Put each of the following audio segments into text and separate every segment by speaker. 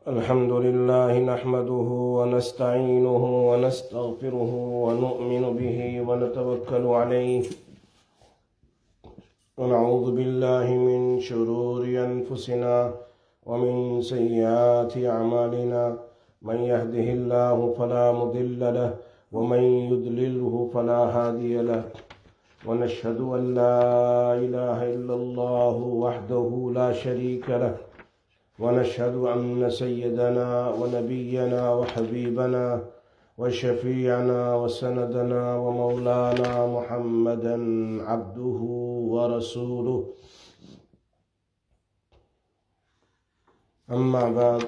Speaker 1: الحمد لله نحمده ونستعينه ونستغفره ونؤمن به ونتوكل عليه ونعوذ بالله من شرور أنفسنا ومن سيئات أعمالنا من يهده الله فلا مضل له ومن يضلله فلا هادي له ونشهد أن لا إله إلا الله وحده لا شريك له ونشهد أن سيدنا ونبينا وحبيبنا وشفيعنا وسندنا ومولانا محمدا عبده ورسوله. أما بعد،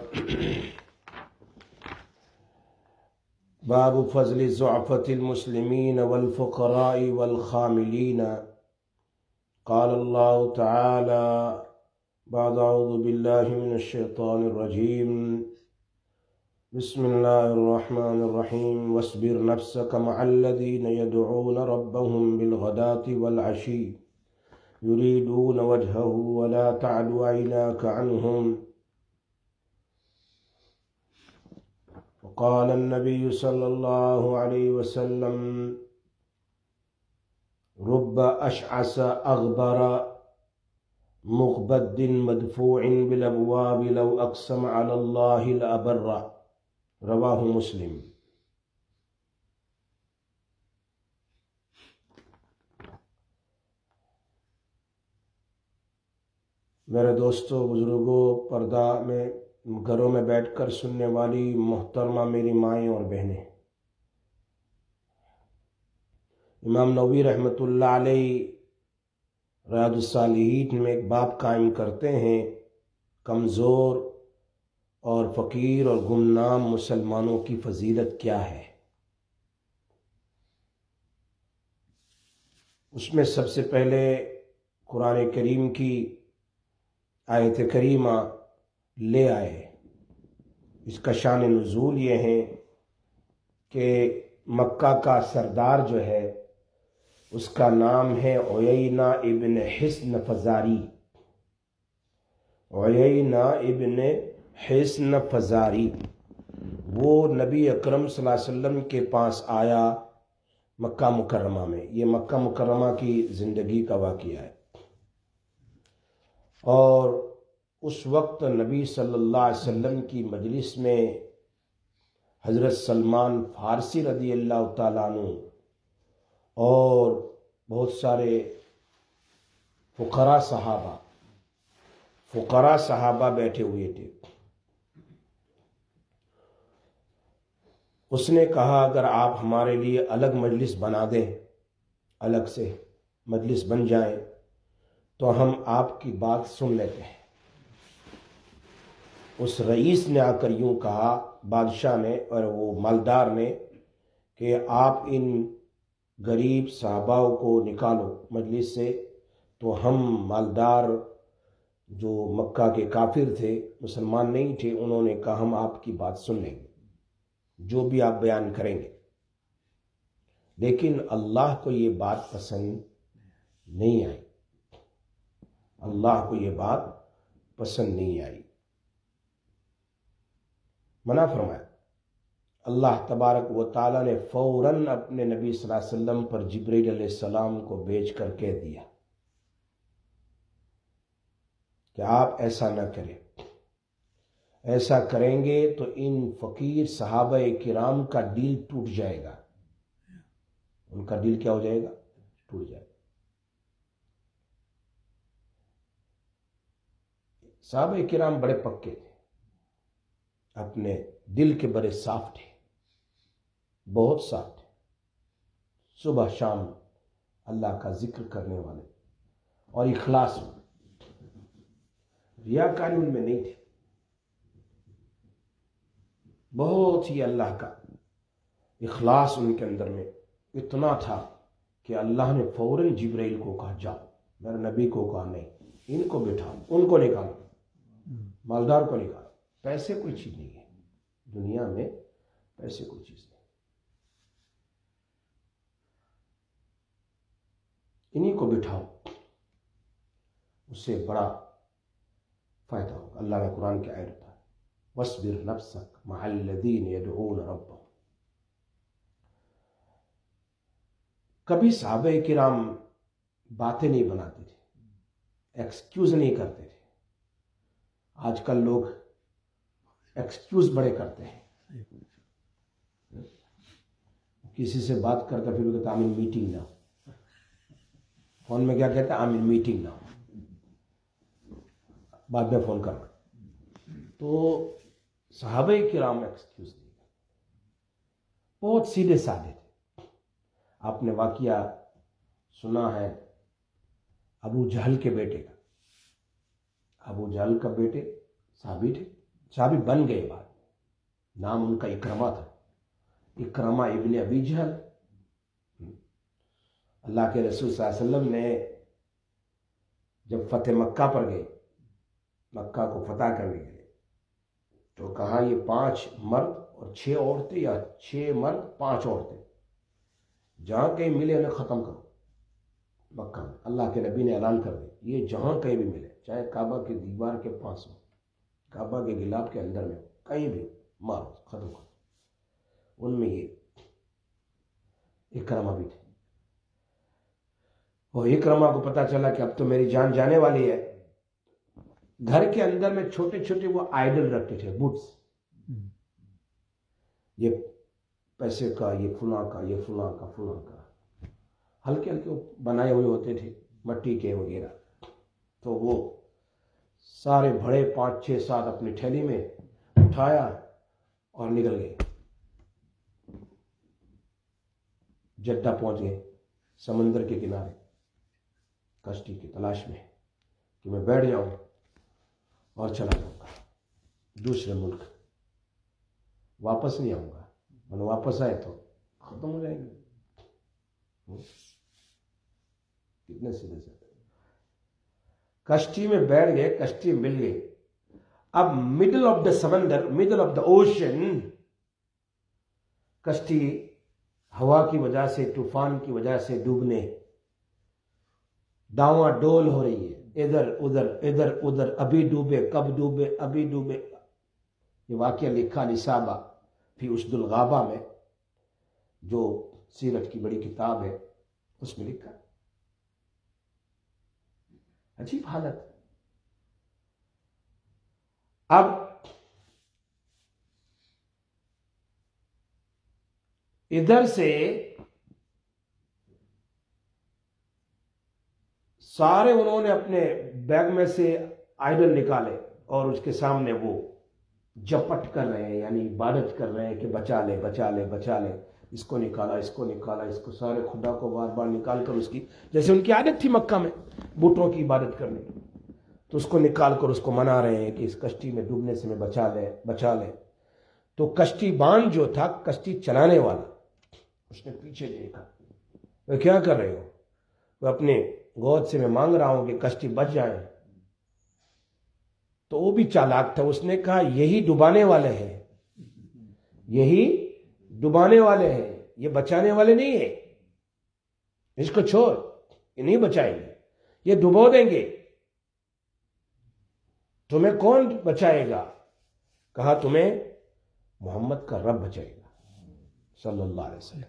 Speaker 1: باب فضل ضعفة المسلمين والفقراء والخاملين. قال الله تعالى بعد أعوذ بالله من الشيطان الرجيم بسم الله الرحمن الرحيم واصبر نفسك مع الذين يدعون ربهم بالغداة والعشي يريدون وجهه ولا تعد عيناك عنهم. وقال النبي صلى الله عليه وسلم رب أشعث أغبر مغبد مدفوع بالابواب لو اقسم على الله لابر. رواہ مسلم. میرے دوستو، بزرگوں، پردہ میں گھروں میں بیٹھ کر سننے والی محترمہ میری مائیں اور بہنیں، امام نووی رحمۃ اللہ علیہ ریاض الصالحین میں ایک باب قائم کرتے ہیں، کمزور اور فقیر اور گمنام مسلمانوں کی فضیلت کیا ہے. اس میں سب سے پہلے قرآن کریم کی آیت کریمہ لے آئے. اس کا شان نزول یہ ہے کہ مکہ کا سردار جو ہے اس کا نام ہے عیینہ ابن حصن فزاری. عیینہ ابن حصن فزاری وہ نبی اکرم صلی اللہ علیہ وسلم کے پاس آیا مکہ مکرمہ میں. یہ مکہ مکرمہ کی زندگی کا واقعہ ہے. اور اس وقت نبی صلی اللہ علیہ وسلم کی مجلس میں حضرت سلمان فارسی رضی اللہ تعالیٰ عنہ اور بہت سارے فقراء صحابہ بیٹھے ہوئے تھے. اس نے کہا اگر آپ ہمارے لیے الگ مجلس بنا دیں، الگ سے مجلس بن جائیں تو ہم آپ کی بات سن لیتے ہیں. اس رئیس نے آ کر یوں کہا، بادشاہ نے اور وہ مالدار نے، کہ آپ ان غریب صحابہ کو نکالو مجلس سے تو ہم مالدار جو مکہ کے کافر تھے، مسلمان نہیں تھے، انہوں نے کہا ہم آپ کی بات سن لیں گے، جو بھی آپ بیان کریں گے. لیکن اللہ کو یہ بات پسند نہیں آئی. اللہ کو یہ بات پسند نہیں آئی، منع فرمایا. اللہ تبارک و تعالیٰ نے فوراً اپنے نبی صلی اللہ علیہ وسلم پر جبرائیل علیہ السلام کو بھیج کر کہہ دیا کہ آپ ایسا نہ کریں. ایسا کریں گے تو ان فقیر صحابہ کرام کا دل ٹوٹ جائے گا. ان کا دل کیا ہو جائے گا؟ ٹوٹ جائے گا. صحابہ کرام بڑے پکے تھے، اپنے دل کے بڑے صاف تھے، بہت صاف تھے. صبح شام اللہ کا ذکر کرنے والے اور اخلاص میں، ریاکاری ان میں نہیں تھی. بہت ہی اللہ کا اخلاص ان کے اندر میں اتنا تھا کہ اللہ نے فوراً جبرائیل کو کہا جاؤ. میرے نبی کو کہا نہیں، ان کو بٹھاؤ، ان کو نکالو، مالدار کو نکالو. پیسے کوئی چیز نہیں ہے دنیا میں، پیسے کوئی چیز نہیں. انہی کو بٹھاؤ، اس سے بڑا فائدہ ہوگا. اللہ نے قرآن کی آیت بتائی وَاصْبِرْ نَفْسَكَ مَعَ الَّذِينَ يَدْعُونَ رَبَّهُمْ. کبھی صحابہ کرام باتیں نہیں بناتے تھے، ایکسکیوز نہیں کرتے تھے. آج کل لوگ ایکسکیوز بڑے کرتے ہیں. کسی سے بات کرتا پھر وہ کہتا I am in meeting now. Phone میں کیا کہتا ہے؟ I am in meeting now, بعد میں فون کرنا. تو صحابہ کرام ایکسکیوز نہیں کرتے، بہت سیدھے سادے تھے. آپ نے واقعہ سنا ہے ابو جہل کے بیٹے کا. ابو جہل کا بیٹے صحابی تھے، صحابی بن گئے بعد. نام ان کا اکرمہ تھا، اکرمہ ابن ابی جہل. اللہ کے رسول صلی اللہ علیہ وسلم نے جب فتح مکہ پر گئے، مکہ کو فتح کرنے کے لیے، تو کہا یہ 5 مرد اور 6 عورتیں، یا 6 مرد 5 عورتیں، جہاں کہیں ملے انہیں ختم کرو مکہ میں. اللہ کے نبی نے اعلان کر دیا یہ جہاں کہیں بھی ملے، چاہے کعبہ کی دیوار کے پاس ہو، کعبہ کے گلاب کے اندر میں ہو، کہیں بھی مارو، ختم کرو. ان میں یہ اکرمہ بھی تھے. اور اکرمہ کو پتا چلا کہ اب تو میری جان جانے والی ہے. گھر کے اندر میں چھوٹے چھوٹے وہ آئیڈل رکھتے تھے، بٹس، یہ پیسے کا، یہ فلاں کا، یہ فلاں کا، فلاں کا، ہلکے ہلکے بنائے ہوئے ہوتے تھے مٹی کے وغیرہ. تو وہ سارے بڑے 5 6 7 اپنی تھیلی میں اٹھایا اور نکل گئے. جدہ پہنچ گئے، سمندر کے کنارے کشتی کی تلاش میں کہ میں بیٹھ جاؤں اور چلا جاؤں گا دوسرے ملک، واپس نہیں آؤں گا. میں واپس آئے تو ختم ہو جائیں گے. کتنے سیدھے سے کشتی میں بیٹھ گئے، کشتی مل گئی. اب مڈل آف دا سمندر، مڈل آف دا اوشن، کشتی ہوا کی وجہ سے، طوفان کی وجہ سے ڈوبنے، ڈاواں ڈول ہو رہی ہے، ادھر ادھر ادھر ادھر، ابھی ڈوبے، کب ڈوبے، ابھی ڈوبے. یہ واقعہ لکھا نصابہ فی اسد الغابہ میں، جو سیرت کی بڑی کتاب ہے، اس میں لکھا. عجیب حالت. اب ادھر سے سارے انہوں نے اپنے بیگ میں سے آئیڈل نکالے اور اس کے سامنے وہ جپٹ کر رہے ہیں، یعنی عبادت کر رہے ہیں کہ بچا لے بچا لے بچا لے. اس کو نکالا، اس کو نکالا، اس کو، سارے خدا کو بار بار نکال کر، اس کی جیسے ان کی عادت تھی مکہ میں بتوں کی عبادت کرنے کی، تو اس کو نکال کر اس کو منا رہے ہیں کہ اس کشتی میں ڈوبنے سے میں بچا لے بچا لے. تو کشتی بان جو تھا، کشتی چلانے والا، اس نے پیچھے دیکھا، وہ کیا کر رہے ہو؟ وہ اپنے گود سے میں مانگ رہا ہوں کہ کشتی بچ جائے. تو وہ بھی چالاک تھا، اس نے کہا یہی ڈبانے والے ہیں، یہی ڈبانے والے ہیں، یہ بچانے والے نہیں ہیں. اس کو چھوڑ، یہ نہیں بچائیں گے، یہ ڈبو دیں گے. تمہیں کون بچائے گا؟ کہا تمہیں محمد کا رب بچائے گا صلی اللہ علیہ وسلم.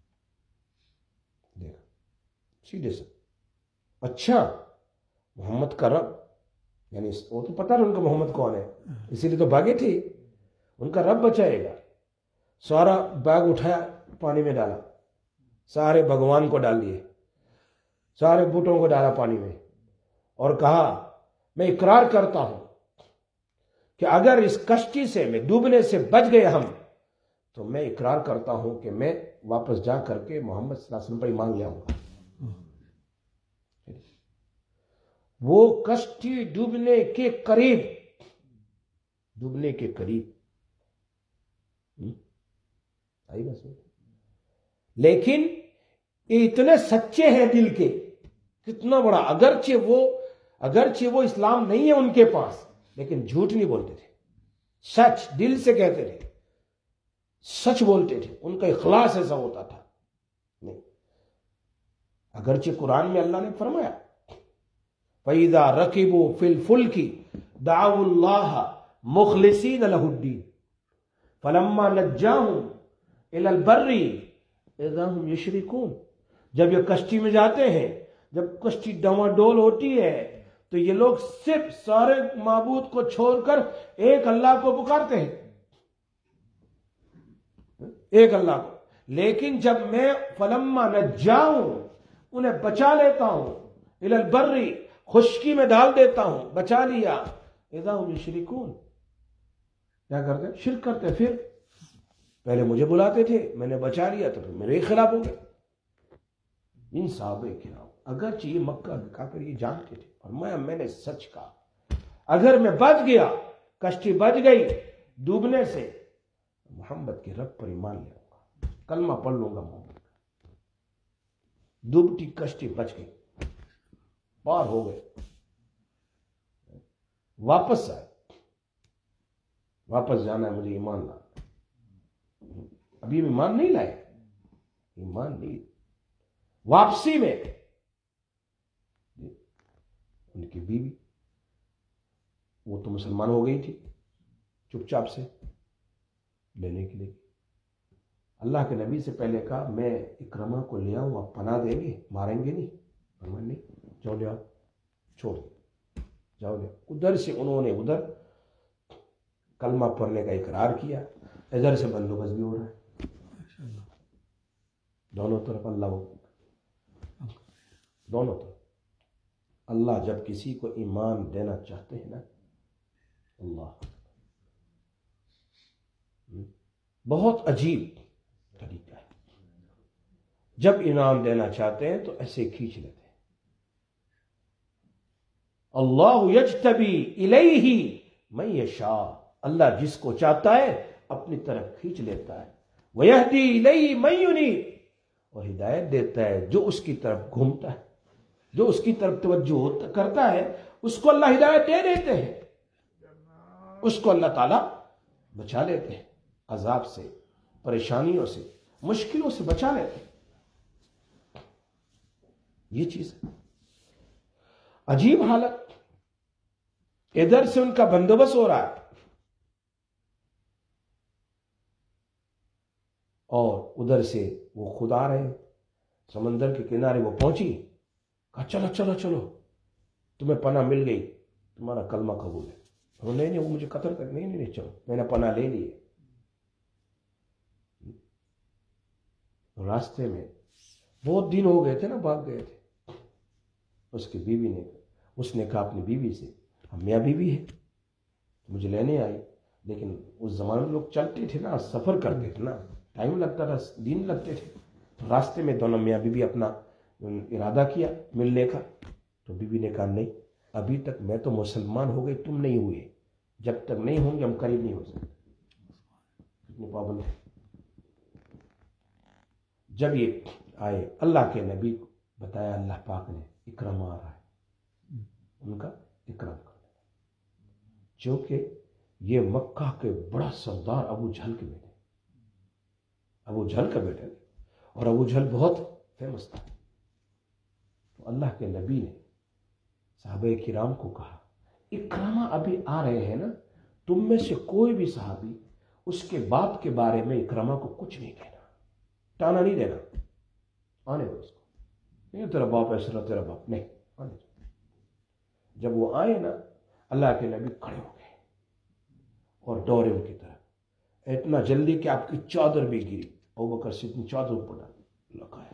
Speaker 1: دیکھا سیدھے سے، اچھا محمد کا رب، یعنی وہ تو پتہ نہیں ان کا محمد کون ہے، اسی لیے تو بھاگے تھے. ان کا رب بچائے گا. سارا بیگ اٹھایا، پانی میں ڈالا، سارے بھگوان کو ڈال دیے، سارے بوٹوں کو ڈالا پانی میں، اور کہا میں اقرار کرتا ہوں کہ اگر اس کشتی سے میں ڈوبنے سے بچ گئے ہم، تو میں اقرار کرتا ہوں کہ میں واپس جا کر کے محمد صلی اللہ علیہ وسلم پر ایمان لے آؤں گا. وہ کشتی ڈوبنے کے قریب، ڈوبنے کے قریب آئی بس. لیکن یہ اتنے سچے ہیں دل کے، کتنا بڑا، اگرچہ وہ اسلام نہیں ہے ان کے پاس، لیکن جھوٹ نہیں بولتے تھے، سچ دل سے کہتے تھے، سچ بولتے تھے. ان کا اخلاص ایسا ہوتا تھا. نہیں، اگرچہ قرآن میں اللہ نے فرمایا فَإِذَا رَكِبُوا فِي الْفُلْكِ دَعَوُا اللَّهَ मुखलिसीन लहुद्दीन फलम्मा नज्जाहुम इलल बर्री इज़ा हुम युशरिकून। जब ये कश्ती में जाते हैं, जब कश्ती डवाडोल होती है, तो ये लोग सिर्फ सारे माबूद को छोड़कर एक अल्लाह को पुकारते हैं, एक अल्लाह को। लेकिन जब मैं फलम्मा नज्जाऊं, उन्हें बचा लेता हूं, इलल बर्री, खुश्की में डाल देता हूं, बचा लिया, इज़ा हुम युशरिकून, क्या करते हैं? शिर्क करते हैं। फिर पहले मुझे बुलाते थे, मैंने बचा लिया, तो फिर मेरे खिलाफ हो गए। इन साहबे किराम अगरचे ये मक्का खाकर ये जानते थे, और मैंने सच कहा, अगर मैं बच गया, कश्ती बच गई डूबने से, मोहम्मद के रब पर ईमान ले आऊंगा, कलमा पढ़ लूंगा मोहम्मद का। डूबती कश्ती बच गई, पार हो गए, वापस आए, वापस जाना है मुझे, ईमान लाना। अभी ईमान नहीं लाए, ईमान नहीं। वापसी में उनकी बीवी, वो तो मुसलमान हो गई थी, चुपचाप से लेने के लिए अल्लाह के नबी से पहले कहा, मैं इकरमा को ले आऊं, आप पनाह देंगे, मारेंगे नहीं? फरमाया नहीं, जाओ ले आओ, छोड़ जाओ ले। उधर से उन्होंने उधर कलमा पढ़ने का इकरार किया, इधर से बंदोबस्त भी हो रहा है, दोनों तरफ अल्लाह, दोनों तरफ अल्लाह जब किसी को ईमान देना चाहते हैं ना, अल्लाह बहुत अजीब तरीका है। जब इनाम देना चाहते हैं तो ऐसे खींच लेते हैं। अल्लाह यज्तबी इलैहि मन यशा, अल्लाह जिसको चाहता है अपनी तरफ खींच लेता है। वयहदी इलैहि मन युनीब, और हिदायत देता है जो उसकी तरफ घूमता है, जो उसकी तरफ तवज्जो करता है, उसको अल्लाह हिदायत दे देते हैं, उसको अल्लाह ताला बचा लेते हैं, अजाब से, परेशानियों से, मुश्किलों से बचा लेते हैं। ये चीज है अजीब हालत। इधर से उनका बंदोबस्त हो रहा है, और उधर से वो खुद आ रहे हैं। समंदर के किनारे वो पहुंची, कहा चलो चलो चलो, तुम्हें पनाह मिल गई, तुम्हारा कलमा कबूल है। नहीं नहीं, वो मुझे कत्ल कर, नहीं नहीं चलो, मैंने पनाह ले ली है। रास्ते में बहुत दिन हो गए थे ना, भाग गए थे। उसकी बीवी ने, उसने कहा अपनी बीवी से, हम मियाँ बीवी है, मुझे लेने आई। लेकिन उस जमाने में लोग चलते थे ना, सफर करते थे ना, टाइम लगता था, दिन लगते थे। तो रास्ते में दोनों मियाँ बीवी अपना इरादा किया मिलने का। तो बीवी ने कहा नहीं, अभी तक मैं तो मुसलमान हो गई, तुम नहीं हुए, जब तक नहीं होंगे हम करीब नहीं हो सकते। कितनी पाबंद है। जब ये आए, अल्लाह के नबी को बताया, अल्लाह पाक ने इकराम आ रहा है, उनका इकराम कर देना। जो कि ये मक्का के बड़ा सरदार अबू जहल के बेटे, अबू जहल का बेटा, और अबू जहल बहुत फेमस था। तो अल्लाह के नबी ने सहाबे किराम को कहा, इकरामा अभी आ रहे हैं ना, तुम में से कोई भी सहाबी उसके बाप के बारे में इकरामा को कुछ नहीं कहना, टाना नहीं देना, आने दो उसको, नहीं तेरा बाप ऐसा, तेरा बाप नहीं, आने दो। जब वो आए ना, अल्लाह के नबी खड़े हो गए और दौड़े उनकी तरफ, इतना जल्दी कि आपकी चादर भी गिरी। अबू बकर सिद्दीक ने चादर ऊपर डाल लगाया,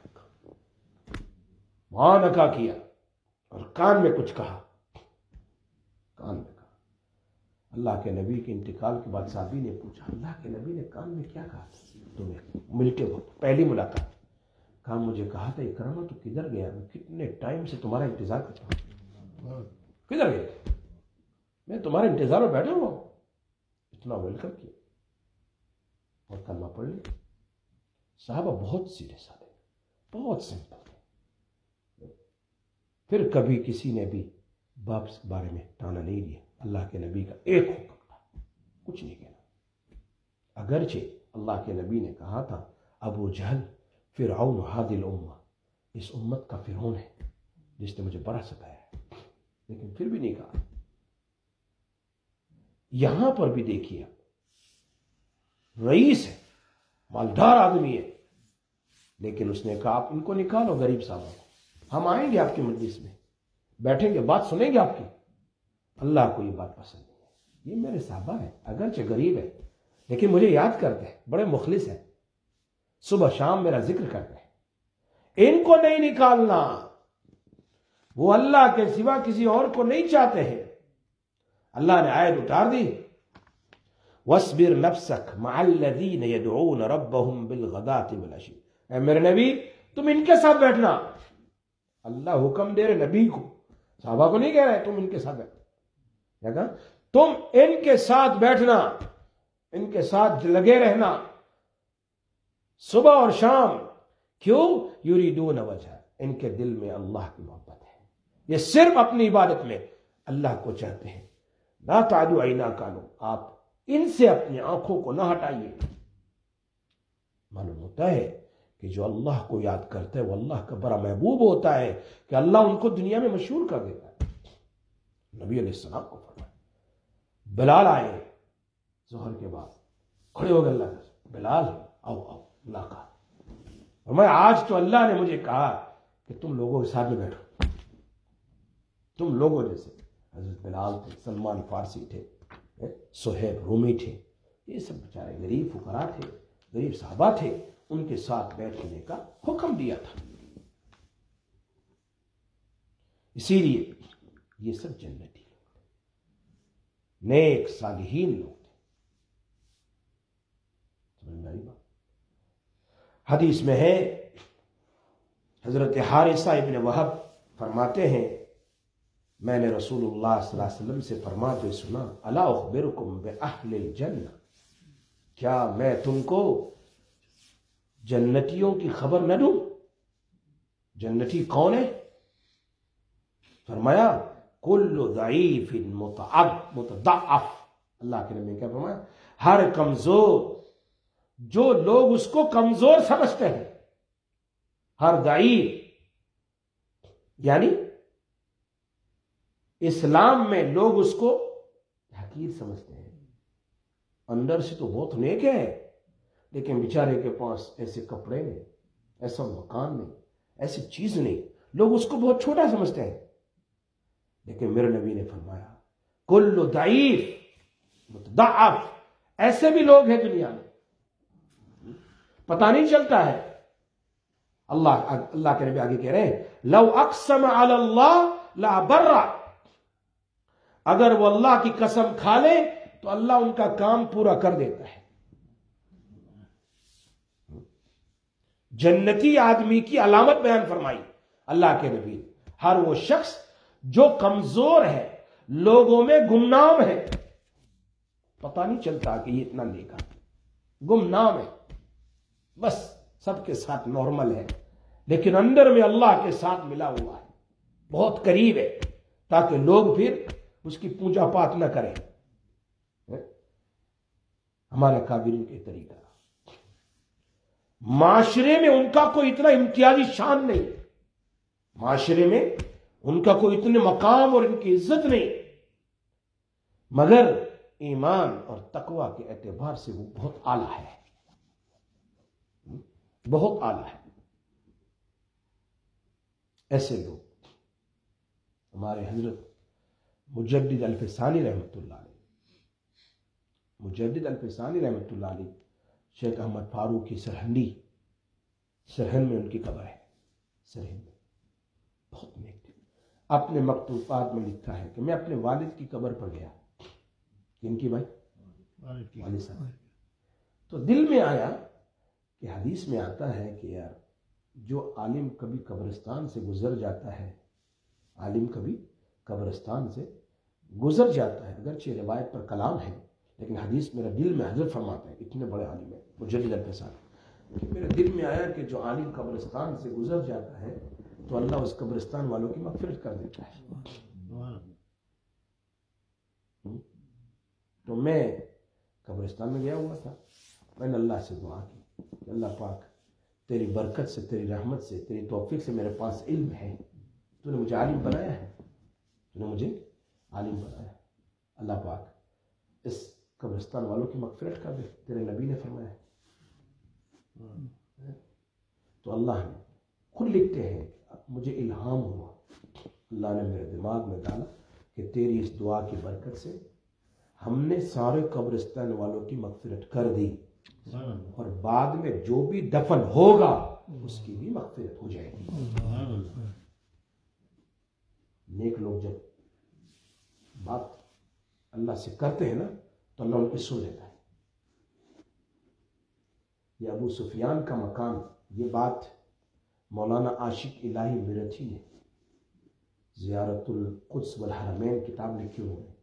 Speaker 1: वहां नका किया और कान में कुछ कहा, कान में कहा। अल्लाह के नबी के इंतकाल के बाद साहबी ने पूछा, अल्लाह के नबी ने कान में क्या कहा तुम्हें मिलते वक्त, पहली मुलाकात? कहा मुझे कहा था इकरामा तो किधर गया, मैं कितने टाइम से तुम्हारा इंतजार करता हूं, किधर गए, मैं तुम्हारे इंतजार में बैठा हुआ। इतना वेलकम किया और कलमा पढ़ लिया। साहबा बहुत सीधे साधे, बहुत सिंपल थे। फिर कभी किसी ने भी बाप के बारे में ताना नहीं दिया। अल्लाह के नबी का एक हुक्म था, कुछ नहीं कहना। अगरचे अल्लाह के नबी ने कहा था, अबू जहल फिरऔन हादिल उम्मा, इस उम्मत का फिरौन है जिसने मुझे बड़ा सताया है, लेकिन फिर भी नहीं कहा। یہاں پر بھی دیکھیے رئیس ہے، مالدار آدمی ہے، لیکن اس نے کہا آپ ان کو نکالو غریب صاحبوں کو، ہم آئیں گے آپ کی مجلس میں، بیٹھیں گے، بات سنیں گے آپ کی۔ اللہ کو یہ بات پسند نہیں ہے، یہ میرے صحابہ ہیں، اگرچہ غریب ہے لیکن مجھے یاد کرتے ہیں، بڑے مخلص ہیں، صبح شام میرا ذکر کرتے ہیں، ان کو نہیں نکالنا، وہ اللہ کے سوا کسی اور کو نہیں چاہتے ہیں۔ اللہ نے آیت اتار دی، وَاصْبِرْ نَفْسَكَ مَعَ الَّذِينَ يَدْعُونَ رَبَّهُمْ بِالْغَدَاةِ وَالْعَشِيِّ، اے میرے نبی تم ان کے ساتھ بیٹھنا۔ اللہ حکم دے رہے نبی کو، صحابہ کو نہیں کہہ رہے تم ان کے ساتھ بیٹھنا، کہا تم ان کے ساتھ بیٹھنا، ان کے ساتھ لگے رہنا صبح اور شام۔ کیوں؟ یریدون وجہ، ان کے دل میں اللہ کی محبت ہے، یہ صرف اپنی عبادت میں اللہ کو چاہتے ہیں۔ لا تعدوا عیناکم، آپ ان سے اپنی آنکھوں کو نہ ہٹائیے۔ معلوم ہوتا ہے کہ جو اللہ کو یاد کرتا ہے وہ اللہ کا بڑا محبوب ہوتا ہے کہ اللہ ان کو دنیا میں مشہور کر دیتا ہے۔ نبی علیہ السلام کو فرمایا، بلال آئے ظہر کے بعد، کھڑے ہو گئے، اللہ کا بلال آؤ آؤ، اللہ کا فرمایا آج تو اللہ نے مجھے کہا کہ تم لوگوں کے ساتھ میں بیٹھو، تم لوگوں جیسے۔ حضرت بلال تھے، سلمان فارسی تھے، سہیب رومی تھے، یہ سب بیچارے غریب فقراء تھے، غریب صحابہ تھے، ان کے ساتھ بیٹھنے کا حکم دیا تھا۔ اسی لیے یہ سب جنتی لوگ تھے، نیک صالحین لوگ تھے۔ سمجھ میں آئی بات؟ حدیث میں ہے، حضرت حارثہ ابن وہب فرماتے ہیں میں نے رسول اللہ صلی اللہ علیہ وسلم سے فرماتے سنا، الا اخبرکم باہل الجنہ، کیا میں تم کو جنتیوں کی خبر نہ دوں؟ جنتی کون ہے؟ فرمایا کل ضعیف متضعف، اللہ کے نبی نے کیا فرمایا؟ ہر کمزور، جو لوگ اس کو کمزور سمجھتے ہیں، ہر ضعیف یعنی اسلام میں لوگ اس کو حقیر سمجھتے ہیں، اندر سے تو بہت نیک ہے لیکن بیچارے کے پاس ایسے کپڑے نہیں، ایسا مکان نہیں، ایسی چیز نہیں، لوگ اس کو بہت چھوٹا سمجھتے ہیں۔ لیکن میرے نبی نے فرمایا کل ضعیف متضعف، ایسے بھی لوگ ہیں دنیا میں، پتہ نہیں چلتا ہے۔ اللہ کے نبی آگے کہہ رہے ہیں لو اقسم علی اللہ لا برا، اگر وہ اللہ کی قسم کھا لے تو اللہ ان کا کام پورا کر دیتا ہے۔ جنتی آدمی کی علامت بیان فرمائی اللہ کے نبی، ہر وہ شخص جو کمزور ہے، لوگوں میں گمنام ہے، پتہ نہیں چلتا کہ یہ اتنا نیک ہے، گمنام ہے، بس سب کے ساتھ نارمل ہے لیکن اندر میں اللہ کے ساتھ ملا ہوا ہے، بہت قریب ہے، تاکہ لوگ پھر اس کی پوجا پات نہ کریں۔ ہمارے کابرین کے طریقہ، معاشرے میں ان کا کوئی اتنا امتیازی شان نہیں، معاشرے میں ان کا کوئی اتنے مقام اور ان کی عزت نہیں، مگر ایمان اور تقوی کے اعتبار سے وہ بہت اعلیٰ ہے، بہت اعلیٰ ہے۔ ایسے لوگ ہمارے حضرت مجدد الفسانی رحمۃ اللہ علیہ، مجدد الفسانی رحمۃ اللہ علیہ، شیخ احمد فاروق کی سرہند میں ان کی قبر ہے، سرہند میں، بہت نیک تھے۔ اپنے مکتوبات میں لکھا ہے کہ میں اپنے والد کی قبر پر گیا، کن کی بھائی؟ والد صاحب۔ تو دل میں آیا کہ حدیث میں آتا ہے کہ یار جو عالم کبھی قبرستان سے گزر جاتا ہے، عالم کبھی قبرستان سے گزر جاتا ہے، اگرچہ روایت پر کلام ہے لیکن حدیث میرا دل میں حضرت فرماتا ہے، اتنے بڑے عالم ہیں مجدد الفسانی، کہ میرے دل میں آیا کہ جو عالم قبرستان سے گزر جاتا ہے تو اللہ اس قبرستان والوں کی مغفرت کر دیتا ہے۔ تو میں قبرستان میں گیا ہوا تھا، میں نے اللہ سے دعا کی کہ اللہ پاک تیری برکت سے، تیری رحمت سے، تیری توفیق سے میرے پاس علم ہے، تو نے مجھے عالم بنایا ہے، تو نے مجھے عالم بنایا، اللہ پاک اس قبرستان والوں کی مغفرت کر دے، تیرے نبی نے فرمایا ہے۔ تو اللہ نے خود لکھتے ہیں، مجھے الہام ہوا، اللہ نے میرے دماغ میں ڈالا کہ تیری اس دعا کی برکت سے ہم نے سارے قبرستان والوں کی مغفرت کر دی، اور بعد میں جو بھی دفن ہوگا اس کی بھی مغفرت ہو جائے گی۔ نیک لوگ جب بات اللہ سے کرتے ہیں نا تو اللہ ان پہ سن لیتا ہے۔ یہ ابو سفیان کا مکان، یہ بات مولانا عاشق الہی میرٹھی نے زیارت القدس والحرمین کتاب لکھی ہوئے ہیں،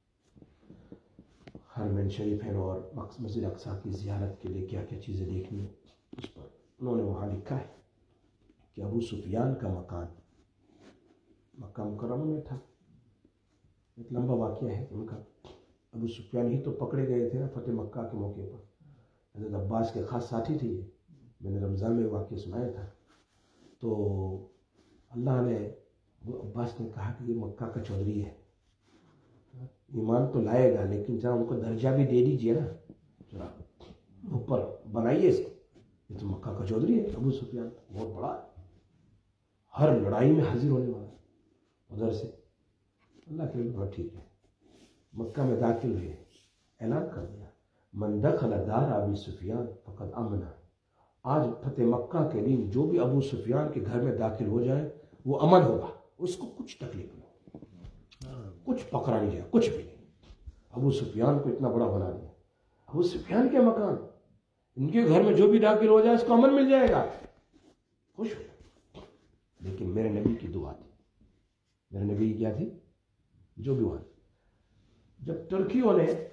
Speaker 1: حرمین شریفین اور مسجد اقصی کی زیارت کے لیے کیا کیا چیزیں دیکھنی ہیں، اس پر انہوں نے وہاں لکھا ہے کہ ابو سفیان کا مکان مکہ مکرمہ میں تھا۔ ایک لمبا واقعہ ہے ان کا، ابو سفیان ہی تو پکڑے گئے تھے نا فتح مکہ کے موقع پر، حضرت عباس کے خاص ساتھی تھے، میں نے رمضان میں واقعہ سنایا تھا۔ تو اللہ نے عباس نے کہا کہ یہ مکہ کا چودھری ہے، ایمان تو لائے گا لیکن ذرا ان کو درجہ بھی دے دیجئے نا، ذرا اوپر بنائیے اس کو، یہ تو مکہ کا چودھری ہے ابو سفیان، بہت بڑا ہے، ہر لڑائی میں حاضر ہونے والا ہے۔ ادھر سے اللہ کے لیے بہت ٹھیک ہے، مکہ میں داخل ہوئے، اعلان کر دیا من دخل دار ابی سفیان فقد امنا، آج فتح مکہ کے دن جو بھی ابو سفیان کے گھر میں داخل ہو جائے وہ امن ہوگا، اس کو کچھ تکلیف نہیں، کچھ پکڑا نہیں جائے، کچھ بھی نہیں۔ ابو سفیان کو اتنا بڑا بنا دیا، ابو سفیان کے مکان، ان کے گھر میں جو بھی داخل ہو جائے اس کو امن مل جائے گا، خوش ہو۔ لیکن میرے نبی کی دعا تھی، میرے نبی کی کیا تھی؟ جو بھی ہوا، جب ترکیوں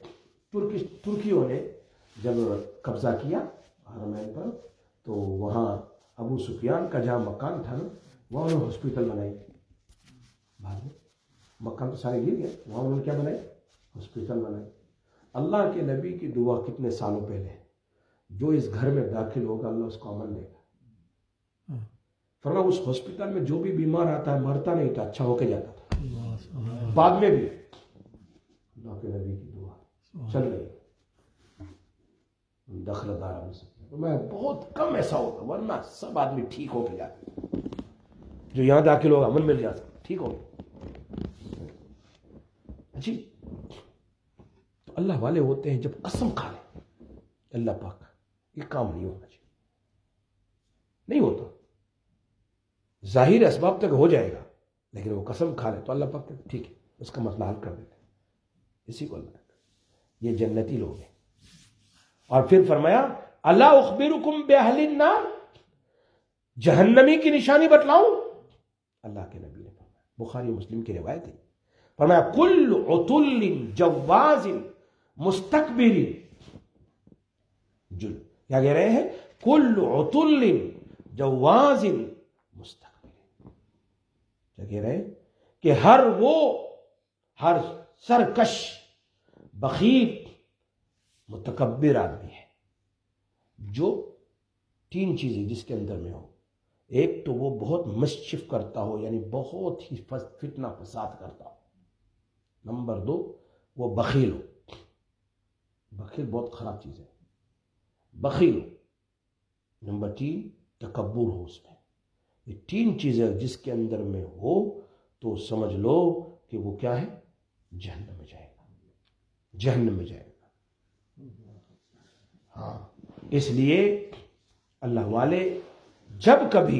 Speaker 1: نے جب قبضہ کیا حرمین پر، تو وہاں ابو سفیان کا جہاں مکان تھا نا وہاں انہوں نے ہاسپٹل بنائی، بعد میں مکان تو سارے گر گئے، وہاں انہوں نے کیا بنائی؟ ہاسپٹل بنائی۔ اللہ کے نبی کی دعا کتنے سالوں پہلے ہے، جو اس گھر میں داخل ہوگا اللہ اس کو امن دے گا۔ فرمایا اس ہاسپٹل میں جو بھی بیمار آتا ہے مرتا نہیں تھا، اچھا ہو کے جاتا تھا، بعد میں بھی اللہ کے نبی کی دعا چل رہی۔ دخل دار ابو سفیان، میں بہت کم ایسا ہوگا ورنہ سب آدمی ٹھیک ہو کے جاتے، جو یہاں داخل ہوگا امن مل جاتا، ٹھیک ہوگا۔ جی تو اللہ والے ہوتے ہیں جب قسم کھا لیں اللہ پاک یہ کام نہیں ہونا چاہیے، نہیں ہوتا، ظاہر اسباب تک ہو جائے گا لیکن وہ قسم کھا لے تو اللہ پاک کہتے ٹھیک ہے اس کا مسئلہ حل کر دیتے ہیں، اسی کو اللہ کہتے، یہ جنتی لوگ ہیں۔ اور پھر فرمایا الا اخبرکم باہل النار، جہنمی کی نشانی بتلاؤں؟ اللہ کے نبی نے فرمایا، بخاری مسلم کی روایت ہے، فرمایا کل عتل جواز مستکبر، کیا کہہ رہے ہیں؟ کل عتل جواز مستکبر، کیا کہہ رہے ہیں؟ کہ ہر سرکش بخیل متکبر آدمی ہے جو تین چیزیں جس کے اندر میں ہو، ایک تو وہ بہت مسچف کرتا ہو یعنی بہت ہی فتنہ فساد کرتا ہو، نمبر دو وہ بخیل ہو، بخیل بہت خراب چیز ہے، بخیل ہو، نمبر تین تکبر ہو، اس میں یہ تین چیزیں جس کے اندر میں ہو تو سمجھ لو کہ وہ کیا ہے؟ جہنم میں جائے گا، جہنم میں جائے گا۔ ہاں اس لیے اللہ والے جب کبھی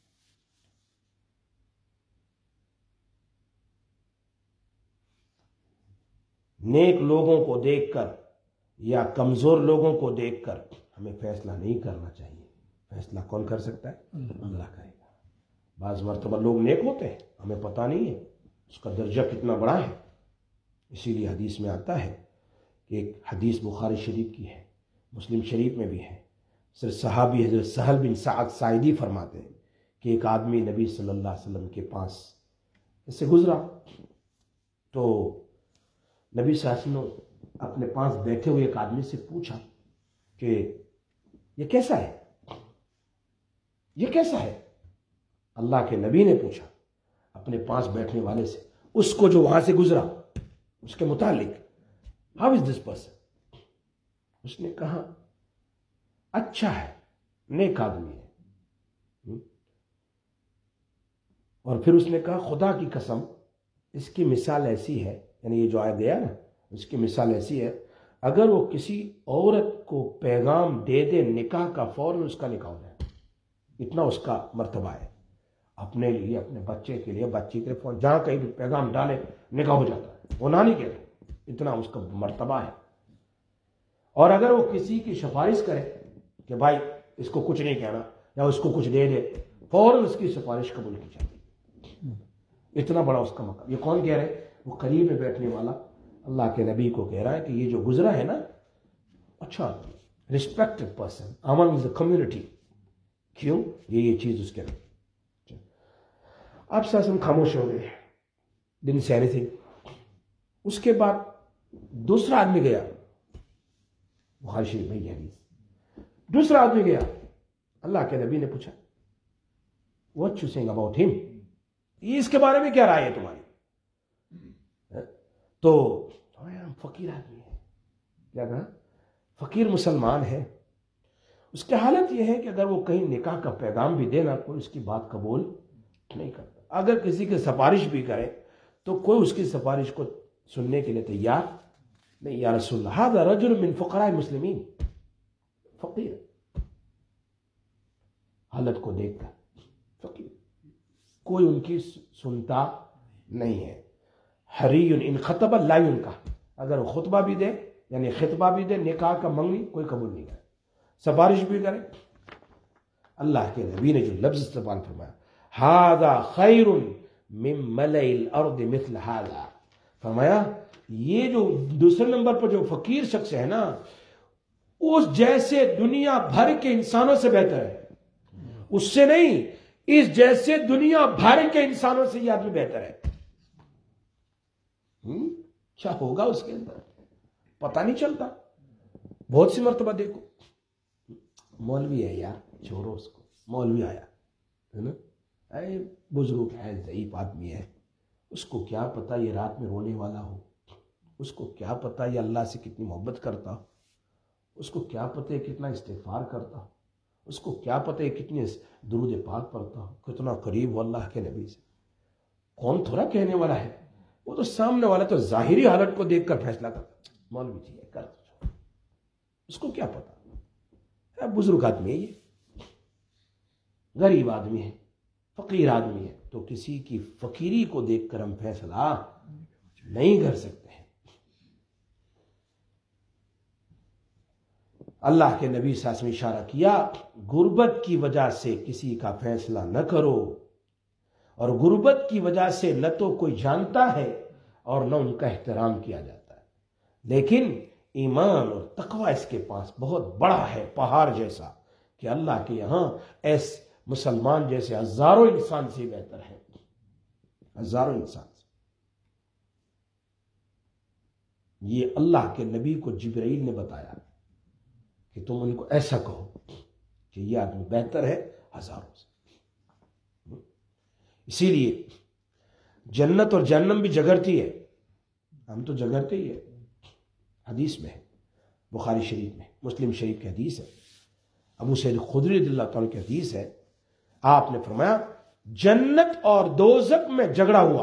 Speaker 1: نیک لوگوں کو دیکھ کر یا کمزور لوگوں کو دیکھ کر ہمیں فیصلہ نہیں کرنا چاہیے، فیصلہ کون کر سکتا ہے؟ اللہ کرے گا۔ بعض مرتبہ لوگ نیک ہوتے ہیں ہمیں پتہ نہیں ہے اس کا درجہ کتنا بڑا ہے، اسی لیے حدیث میں آتا ہے کہ ایک حدیث بخاری شریف کی ہے، مسلم شریف میں بھی ہے، صرف صحابی حضرت سہل بن سعد ساعدی فرماتے ہیں کہ ایک آدمی نبی صلی اللہ علیہ وسلم کے پاس اس سے گزرا، تو نبی صلی اللہ علیہ وسلم نے اپنے پاس بیٹھے ہوئے ایک آدمی سے پوچھا کہ یہ کیسا ہے، یہ کیسا ہے؟ اللہ کے نبی نے پوچھا اپنے پاس بیٹھنے والے سے، اس کو جو وہاں سے گزرا اس کے متعلق، ہاؤ از دس پرسن؟ اس نے کہا اچھا ہے، نیک آدمی ہے. اور پھر اس نے کہا خدا کی قسم اس کی مثال ایسی ہے، یعنی یہ جو آیا گیا نا اس کی مثال ایسی ہے، اگر وہ کسی عورت کو پیغام دے دے نکاح کا، فوراً اس کا نکاح ہو جائے. اتنا اس کا مرتبہ ہے، اپنے لیے، اپنے بچے کے لیے، بچی کے لیے فون جہاں کہیں بھی پیغام ڈالے نکاح ہو جاتا ہے. وہ نہ نہیں کہتے، اتنا اس کا مرتبہ ہے. اور اگر وہ کسی کی سفارش کرے کہ بھائی اس کو کچھ نہیں کہنا یا اس کو کچھ دے دے، فوراً اس کی سفارش قبول کی جاتی. اتنا بڑا اس کا مقام. یہ کون کہہ رہے ہیں؟ وہ قریب میں بیٹھنے والا اللہ کے نبی کو کہہ رہا ہے کہ یہ جو گزرا ہے نا، اچھا respected person among the community. کیوں؟ یہ چیز اس کے اندر. آپ ساتھ ہم خاموش ہو گئے، didn't say anything. اس کے بعد دوسرا آدمی گیا، بخاری شریف میں یہ حدیث. دوسرا آدمی گیا، اللہ کے نبی نے پوچھا what you saying about him؟ یہ اس کے بارے میں کیا رائے ہے تمہاری؟ تو فقیر آدمی ہے، کیا کہا؟ فقیر مسلمان ہے. اس کی حالت یہ ہے کہ اگر وہ کہیں نکاح کا پیغام بھی دے نا، کوئی اس کی بات قبول نہیں کرتا. اگر کسی کی سفارش بھی کرے تو کوئی اس کی سفارش کو سننے کے لیے تیار نہیں. یا رسول اللہ ھذا رجل من فقراء المسلمین، فقیر، حالت کو دیکھ کر فقیر، کوئی ان کی سنتا نہیں ہے. حری ان خطب لا ينکح، اگر وہ خطبہ بھی دے یعنی خطبہ بھی دے، نکاح کا منگنی کوئی قبول نہیں کرے. سفارش بھی کرے. اللہ کے نبی نے جو لفظ استعمال فرمایا ھذا خیر من ملئ الارض مثل ھذا، فرمایا یہ جو دوسرے نمبر پر جو فقیر شخص ہے نا، اس جیسے دنیا بھر کے انسانوں سے بہتر ہے. اس سے نہیں، اس جیسے دنیا بھر کے انسانوں سے یہ آدمی بہتر ہے. کیا ہوگا اس کے اندر پتہ نہیں چلتا. بہت سی مرتبہ دیکھو، مولوی ہے یار، چھوڑو اس کو، مولوی آیا ہے نا، اے بزرگ ہے، ضعیف آدمی ہے، اس کو کیا پتا یہ رات میں رونے والا ہو، اس کو کیا پتا یہ اللہ سے کتنی محبت کرتا ہو، اس کو کیا پتا یہ کتنا استغفار کرتا ہو، اس کو کیا پتا یہ کتنی درود پاک پڑھتا ہو، کتنا قریب ہو اللہ کے نبی سے. کون تھوڑا کہنے والا ہے، وہ تو سامنے والا تو ظاہری حالت کو دیکھ کر فیصلہ کرتا. مولوی جی ہے، کر دو، اس کو کیا پتا. بزرگ آدمی ہے، یہ غریب آدمی ہے، فقیر آدمی ہے، تو کسی کی فقیری کو دیکھ کر ہم فیصلہ نہیں کر سکتے ہیں. اللہ کے نبی صلی اللہ علیہ وسلم نے اشارہ کیا غربت کی وجہ سے کسی کا فیصلہ نہ کرو، اور غربت کی وجہ سے نہ تو کوئی جانتا ہے اور نہ ان کا احترام کیا جاتا ہے، لیکن ایمان اور تقوی اس کے پاس بہت بڑا ہے، پہاڑ جیسا، کہ اللہ کے یہاں ایس مسلمان جیسے ہزاروں انسان سے بہتر ہے، ہزاروں انسان سے. یہ اللہ کے نبی کو جبرائیل نے بتایا کہ تم ان کو ایسا کہو کہ یہ آدمی بہتر ہے ہزاروں سے. اسی لیے جنت اور جہنم بھی جگرتی ہے، ہم تو جگرتے ہی ہے. حدیث میں ہے، بخاری شریف میں، مسلم شریف کی حدیث ہے، ابو سعید خدری رضی اللہ تعالیٰ کی حدیث ہے. آپ نے فرمایا جنت اور دوزخ میں جھگڑا ہوا.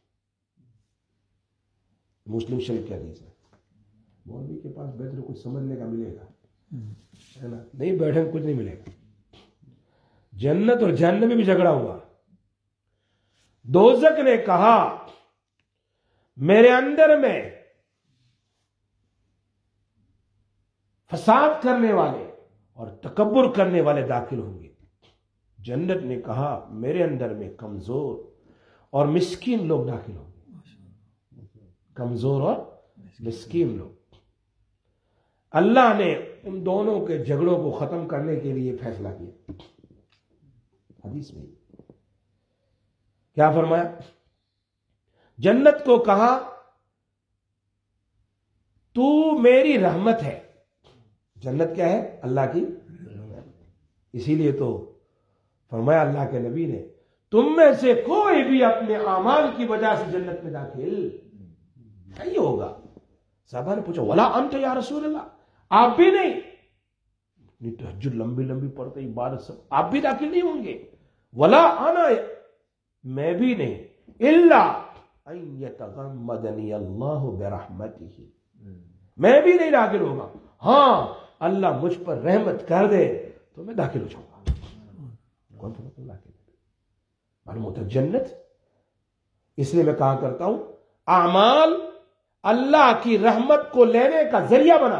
Speaker 1: مسلم شریف کی حدیث ہے. مولوی کے پاس بیٹھے کچھ سمجھنے کا ملے گا ہے نا، نہیں بیٹھے کچھ نہیں ملے گا. جنت اور جہنم میں بھی جھگڑا ہوا. دوزخ نے کہا میرے اندر میں فساد کرنے والے اور تکبر کرنے والے داخل ہوں گے. جنت نے کہا میرے اندر میں کمزور اور مسکین لوگ داخل ہوں گے. کمزور اور مسکین لوگ. اللہ نے ان دونوں کے جھگڑوں کو ختم کرنے کے لیے فیصلہ کیا. حدیث میں کیا فرمایا؟ جنت کو کہا تو میری رحمت ہے. جنت کیا ہے؟ اللہ کی رحمت. اسی لیے تو فرمایا اللہ کے نبی نے تم میں سے کوئی بھی اپنے اعمال کی وجہ سے جنت میں داخل نہیں ہوگا. صحابہ نے پوچھا ولا انت یا رسول اللہ، آپ بھی نہیں؟ اتنی تہجد لمبی لمبی پڑھتے عبادت سب، آپ بھی داخل نہیں ہوں گے؟ ولا انا، میں بھی نہیں، الا ان یتغمدنی اللہ برحمتہ، میں بھی نہیں داخل ہوگا، ہاں اللہ مجھ پر رحمت کر دے تو میں داخل ہو جاؤں گا۔ کون سا اللہ کے معلوم ہوتا ہے جنت؟ اس لیے میں کہا کرتا ہوں اعمال اللہ کی رحمت کو لینے کا ذریعہ بنا۔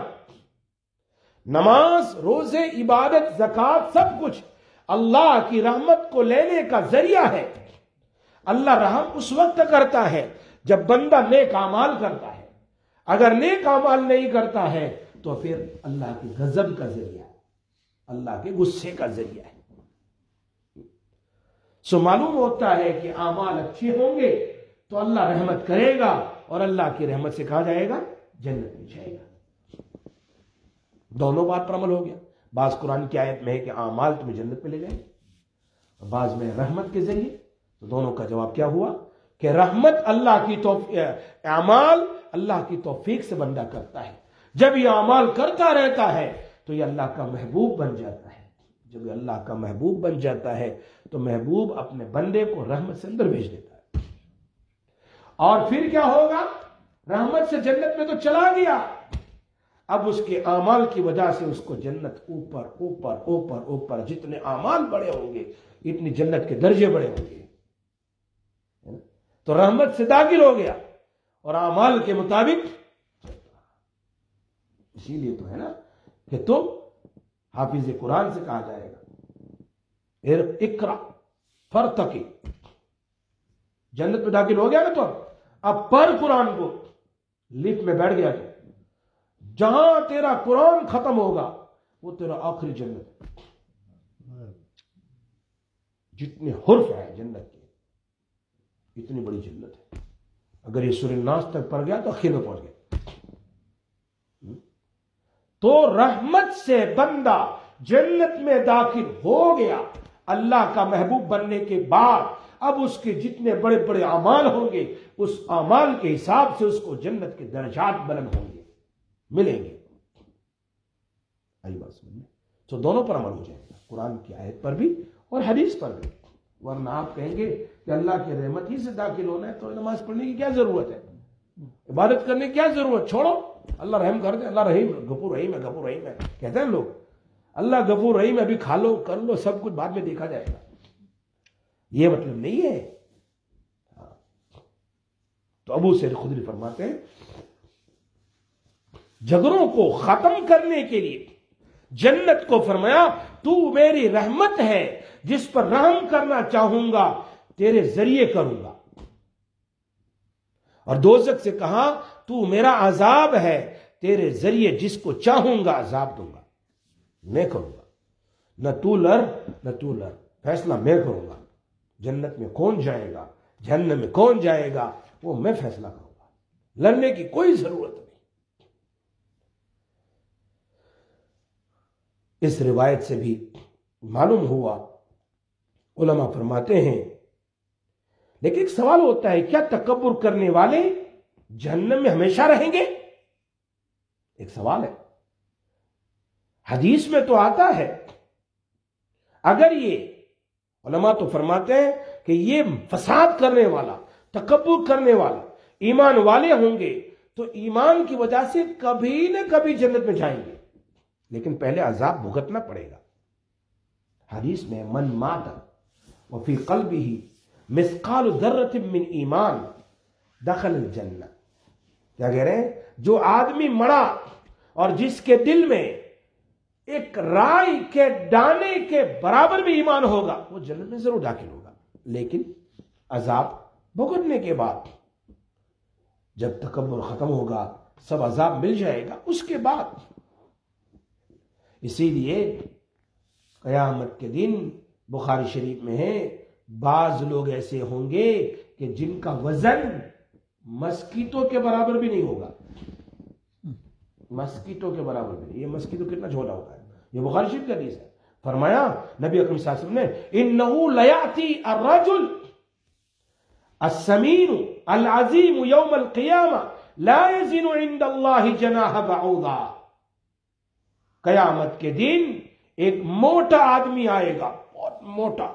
Speaker 1: نماز، روزے، عبادت، زکوٰۃ، سب کچھ اللہ کی رحمت کو لینے کا ذریعہ ہے۔ اللہ رحم اس وقت کرتا ہے جب بندہ نیک اعمال کرتا ہے، اگر نیک اعمال نہیں کرتا ہے تو پھر اللہ کے غضب کا ذریعہ ہے، اللہ کے غصے کا ذریعہ ہے۔ سو معلوم ہوتا ہے کہ اعمال اچھے ہوں گے تو اللہ رحمت کرے گا، اور اللہ کی رحمت سے کہا جائے گا جنت میں جائے گا۔ دونوں بات پر عمل ہو گیا۔ بعض قرآن کی آیت میں ہے کہ اعمال تمہیں جنت میں لے جائیں، اور بعض میں رحمت کے ذریعے۔ تو دونوں کا جواب کیا ہوا کہ رحمت اللہ کی اعمال اللہ کی توفیق سے بندہ کرتا ہے۔ جب یہ اعمال کرتا رہتا ہے تو یہ اللہ کا محبوب بن جاتا ہے۔ جب یہ اللہ کا محبوب بن جاتا ہے تو محبوب اپنے بندے کو رحمت سے اندر بھیج دیتا ہے، اور پھر کیا ہوگا؟ رحمت سے جنت میں تو چلا گیا، اب اس کے اعمال کی وجہ سے اس کو جنت اوپر اوپر اوپر اوپر، جتنے اعمال بڑے ہوں گے اتنی جنت کے درجے بڑے ہوں گے۔ تو رحمت سے داخل ہو گیا اور اعمال کے مطابق، اسی لیے تو ہے نا کہ تم حافظ قرآن سے کہا جائے گا اقرا فرتقی، جنت میں داخل ہو گیا نا، تو اب پڑھ قرآن کو، لفٹ میں بیٹھ گیا تو جہاں تیرا قرآن ختم ہوگا وہ تیرا آخری جنت ہے۔ جتنے حرف ہیں جنت کے اتنی بڑی جنت ہے، اگر یہ سورہ الناس تک پڑھ گیا تو آخر میں پہنچ گیا۔ تو رحمت سے بندہ جنت میں داخل ہو گیا، اللہ کا محبوب بننے کے بعد اب اس کے جتنے بڑے بڑے اعمال ہوں گے اس اعمال کے حساب سے اس کو جنت کے درجات بلند ہوں گے، ملیں گے۔ آئی بات سمجھ میں؟ تو دونوں پر عمل ہو جائے گا، قرآن کی آیت پر بھی اور حدیث پر بھی۔ ورنہ آپ کہیں گے کہ اللہ کی رحمت ہی سے داخل ہونا ہے تو نماز پڑھنے کی کیا ضرورت ہے، عبادت کرنے کی کیا ضرورت، چھوڑو، اللہ رحم کر دے، اللہ رحیم غفور رحیم ہے، غفور رحیم ہے کہتے ہیں لوگ، اللہ غفور رحیم ہے، ابھی کھا لو کر لو سب کچھ بعد میں دیکھا جائے گا، یہ مطلب نہیں ہے۔ تو ابو سعید خدری فرماتے ہیں جھگڑوں کو ختم کرنے کے لیے جنت کو فرمایا تو میری رحمت ہے جس پر رحم کرنا چاہوں گا تیرے ذریعے کروں گا، اور دوزخ سے کہا تو میرا عذاب ہے تیرے ذریعے جس کو چاہوں گا عذاب دوں گا، میں کروں گا، نہ تو لڑ نہ تو لڑ، فیصلہ میں کروں گا، جنت میں کون جائے گا جہنم میں کون جائے گا وہ میں فیصلہ کروں گا، لڑنے کی کوئی ضرورت نہیں۔ اس روایت سے بھی معلوم ہوا، علماء فرماتے ہیں لیکن ایک سوال ہوتا ہے کیا تکبر کرنے والے جہنم میں ہمیشہ رہیں گے؟ ایک سوال ہے، حدیث میں تو آتا ہے، اگر یہ علماء تو فرماتے ہیں کہ یہ فساد کرنے والا تکبر کرنے والا ایمان والے ہوں گے تو ایمان کی وجہ سے کبھی نہ کبھی جنت میں جائیں گے، لیکن پہلے عذاب بھگتنا پڑے گا۔ حدیث میں من مات وفی قلبہ مثقال ذرۃ من ایمان دخل الجنہ، کیا کہہ رہے ہیں؟ جو آدمی مرا اور جس کے دل میں ایک رائی کے دانے کے برابر بھی ایمان ہوگا وہ جنت میں ضرور داخل ہوگا، لیکن عذاب بھگتنے کے بعد، جب تکبر ختم ہوگا سب عذاب مل جائے گا اس کے بعد۔ اسی لیے قیامت کے دن بخاری شریف میں ہے بعض لوگ ایسے ہوں گے کہ جن کا وزن مسکیتوں کے برابر بھی نہیں ہوگا، مسکیتوں کے برابر بھی نہیں۔ یہ مسکیتو کتنا جھولا ہوتا ہے، یہ بخاری شریف کا حدیث ہے۔ فرمایا نبی اکرم صلی اللہ علیہ وسلم نے انہو لیاتی الرجل السمین العظیم یوم القیامہ لا یزن عند اللہ جناح بعوضہ، قیامت کے دن ایک موٹا آدمی آئے گا، بہت موٹا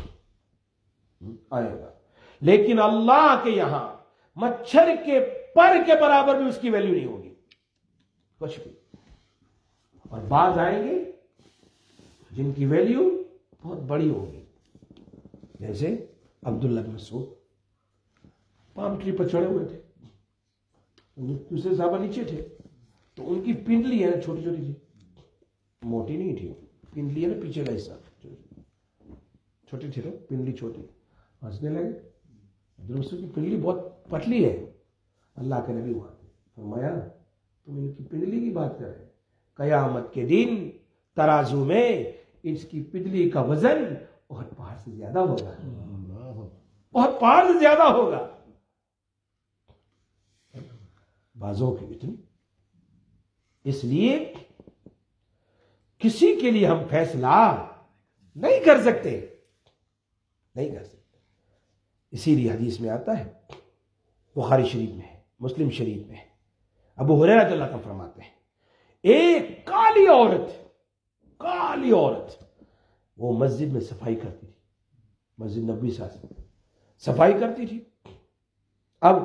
Speaker 1: آئے گا، لیکن اللہ کے یہاں مچھر کے پر کے برابر بھی اس کی ویلیو نہیں ہوگی کچھ بھی۔ اور بعض آئیں گے جن کی ویلیو بہت بڑی ہوگی، جیسے عبداللہ بن مسعود پام ٹری پر چڑھے ہوئے تھے، دوسرے صحابہ نیچے تھے، تو ان کی پنڈلی ہے نا چھوٹی چھوٹی تھی، موٹی نہیں تھی، پنڈلی ہے نا پیچھے کا حصہ چھوٹی تھی، پنڈلی چھوٹی، ہنسنے لگے۔ عبداللہ مسعود کی پنڈلی بہت پتلی ہے، اللہ کے نبی وہاں فرمایا تم ان کی پنڈلی کی بات کر رہے، قیامت کے دن ترازو میں اس کی پنڈلی کا وزن بہت پہاڑ سے زیادہ ہوگا، بہت پہاڑ سے زیادہ ہوگا، بازوں کی اتنی۔ اس لیے کسی کے لیے ہم فیصلہ نہیں کر سکتے، نہیں کر سکتے۔ اسی لیے حدیث میں آتا ہے، بخاری شریف میں ہے، مسلم شریف میں ہے، ابو ہریرہ رضی اللہ عنہ فرماتے ہیں ایک کالی عورت وہ مسجد میں صفائی کرتی تھی، مسجد نبوی سے صفائی کرتی تھی۔ اب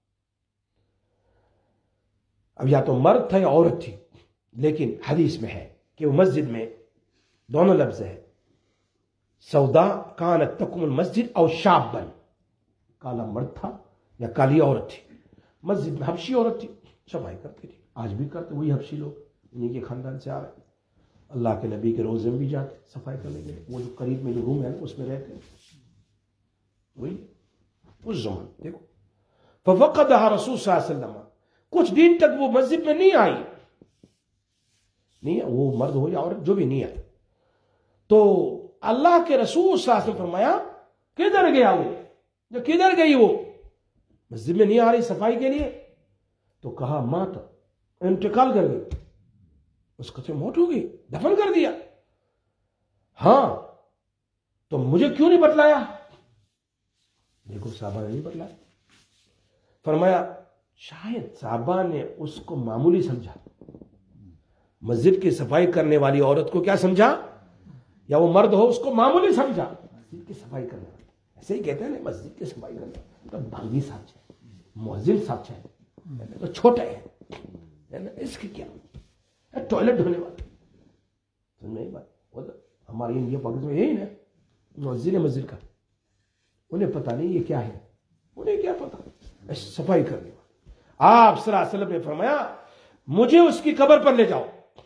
Speaker 1: یا تو مرد تھا یا عورت تھی، لیکن حدیث میں ہے کہ وہ مسجد میں دونوں لفظ ہے، سودا کانت تقم المسجد او شابن، کالا مرد تھا یا کالی عورت تھی، مسجد میں حبشی عورت تھی، صفائی کرتی تھی، آج بھی کرتے وہی حبشی لوگ، انہیں کے خاندان سے آ رہے، اللہ کے نبی کے روزے میں بھی جاتے صفائی کرنے کے لیے، وہ جو قریب میں جو روم ہے اس میں رہتے وہی اس زمان۔ دیکھو فوقدها رسول صلی اللہ علیہ وسلم، کچھ دن تک وہ مسجد میں نہیں آئی، نہیں وہ مرد ہو یا عورت جو بھی نہیں آئی، تو اللہ کے رسول صلی اللہ علیہ وسلم فرمایا کدھر گیا وہ، جو کدھر گئی وہ، مسجد میں نہیں آ رہی صفائی کے لیے، تو کہا مات، انتقال کر گئی، اس کا موت ہو گئی، دفن کر دیا۔ ہاں تو مجھے کیوں نہیں بتلایا؟ دیکھو صحابہ نے نہیں بتلایا، فرمایا شاید صحابہ نے اس کو معمولی سمجھا، مسجد کی صفائی کرنے والی عورت کو کیا سمجھا، یا وہ مرد ہو اس کو معمولی سمجھا، مسجد کی صفائی کرنے والی، ایسے ہی کہتے ہیں نا مسجد کی صفائی کرنے تو بھانگی صاحب ہے، مؤذن صاحب ہے، تو چھوٹا ہے اس کی کیا، ٹوائلٹ دھونے والا، سمجھ میں بات، وہ تو ہمارے انڈیا پاکستان میں یہی نا مؤذن مسجد کا، انہیں پتہ نہیں یہ کیا ہے، انہیں کیا پتہ، صفائی کرنے والا۔ آپ صلی اللہ علیہ وسلم نے فرمایا مجھے اس کی قبر پر لے جاؤ،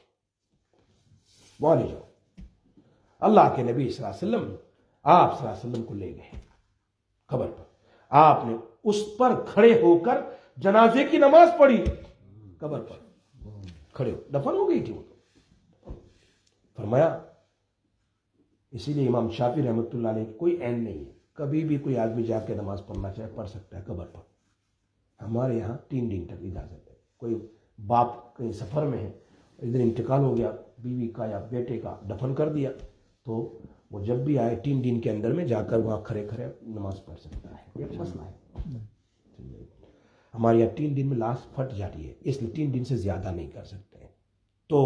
Speaker 1: وہاں لے جاؤ۔ اللہ کے نبی صلی اللہ علیہ وسلم آپ صلی اللہ علیہ وسلم کو لے گئے قبر پر، آپ نے اس پر کھڑے ہو کر جنازے کی نماز پڑھی، قبر پر کھڑے ہو، دفن ہو گئی تھی وہ تو۔ فرمایا اسی لیے امام شافعی رحمۃ اللہ علیہ کوئی عین نہیں ہے، کبھی بھی کوئی آدمی جا کے نماز پڑھنا چاہے پڑھ سکتا ہے قبر پر، ہمارے یہاں 3 دن تک اجازت ہے، کوئی باپ کہیں سفر میں ہے، ادھر انتقال ہو گیا بیوی کا یا بیٹے کا، دفن کر دیا، تو وہ جب بھی آئے 3 دن کے اندر میں جا کر وہاں کھڑے کھڑے نماز پڑھ سکتا ہے، یہ مسئلہ ہے۔ ہمارے یہاں 3 دن میں لاش پھٹ جاتی ہے، اس لیے 3 دن سے زیادہ نہیں کر سکتے۔ تو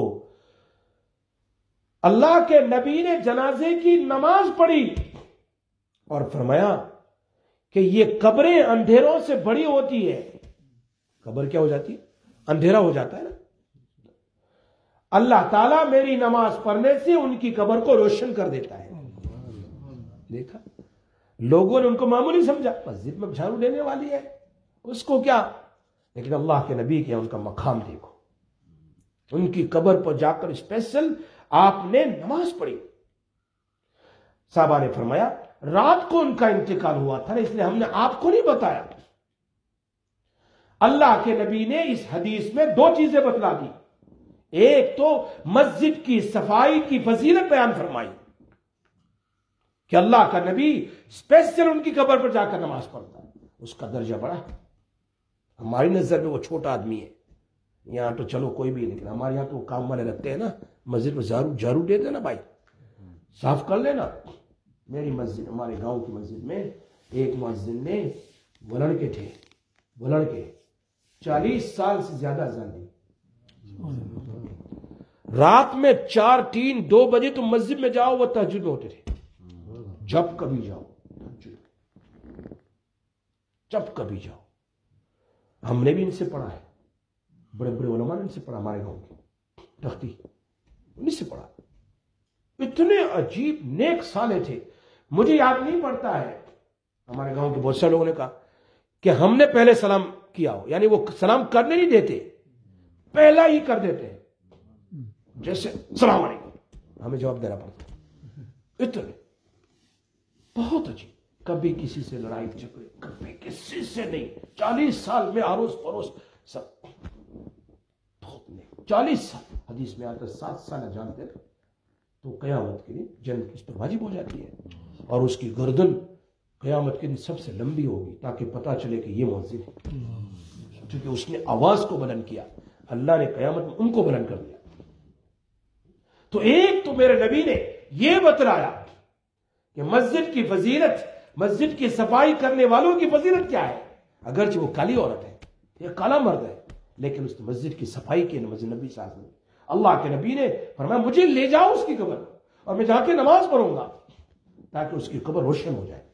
Speaker 1: اللہ کے نبی نے جنازے کی نماز پڑھی اور فرمایا کہ یہ قبریں اندھیروں سے بڑی ہوتی ہے، قبر کیا ہو جاتی ہے، اندھیرا ہو جاتا ہے نا، اللہ تعالیٰ میری نماز پڑھنے سے ان کی قبر کو روشن کر دیتا ہے۔ دیکھا لوگوں نے ان کو معمولی سمجھا، مسجد میں جھاڑو دینے والی ہے اس کو کیا، لیکن اللہ کے نبی کے ان کا مقام دیکھو، ان کی قبر پر جا کر اسپیشل آپ نے نماز پڑھی۔ صحابہ نے فرمایا رات کو ان کا انتقال ہوا تھا، اس لیے ہم نے آپ کو نہیں بتایا۔ اللہ کے نبی نے اس حدیث میں 2 چیزیں بتلا دی، ایک تو مسجد کی صفائی کی فضیلت بیان فرمائی کہ اللہ کا نبی اسپیشل ان کی قبر پر جا کر نماز پڑھتا ہے، اس کا درجہ بڑا ہے۔ ہماری نظر میں وہ چھوٹا آدمی ہے، یہاں تو چلو کوئی بھی، لیکن ہمارے یہاں تو کام والے رکھتے ہیں نا، مسجد میں جھاڑو دے دینا بھائی، صاف کر لینا۔ میری مسجد، ہمارے گاؤں کی مسجد میں ایک مؤذن نے وہ لڑکے تھے، وہ لڑکے 40 سال سے زیادہ اذان نہیں. رات میں 4 3 2 بجے تو مسجد میں جاؤ، وہ تہجد میں ہوتے تھے. جب کبھی جاؤ، جب کبھی جاؤ. ہم نے بھی ان سے پڑھا ہے، بڑے بڑے علماء نے ان سے پڑھا، ہمارے گاؤں کے تختی ان سے پڑھا. اتنے عجیب نیک صالح تھے. مجھے یاد نہیں پڑتا ہے، ہمارے گاؤں کے بہت سے لوگوں نے کہا کہ ہم نے پہلے سلام کیا ہو، یعنی وہ سلام کرنے نہیں دیتے، پہلا ہی کر دیتے ہیں، جیسے السلام علیکم، ہمیں جواب دینا پڑتا. اتنے بہت عجیب. کبھی کسی سے لڑائی جھگڑے، کبھی کسی سے نہیں. 40 سال میں آروس پڑوس سب بہت نہیں. 40 سال حدیث میں آتا 7 سال جانتے تھے تو قیامت کے دن جنت اس پر واجب ہو جاتی ہے، اور اس کی گردن قیامت کے دن سب سے لمبی ہوگی تاکہ پتا چلے کہ یہ مؤذن ہے، کیونکہ اس نے آواز کو بلند کیا. اللہ نے قیامت میں ان کو بلند کر دیا. تو ایک تو میرے نبی نے یہ بتلایا کہ مسجد کی فضیلت، مسجد کی صفائی کرنے والوں کی فضیلت کیا ہے. اگرچہ وہ کالی عورت ہے، یہ کالا مرد ہے، لیکن اس نے مسجد کی صفائی کی. مسجد نبی صلی اللہ علیہ وسلم، اللہ کے نبی نے فرمایا مجھے لے جاؤ اس کی قبر اور میں جا کے نماز پڑھوں گا تاکہ اس کی قبر روشن ہو جائے.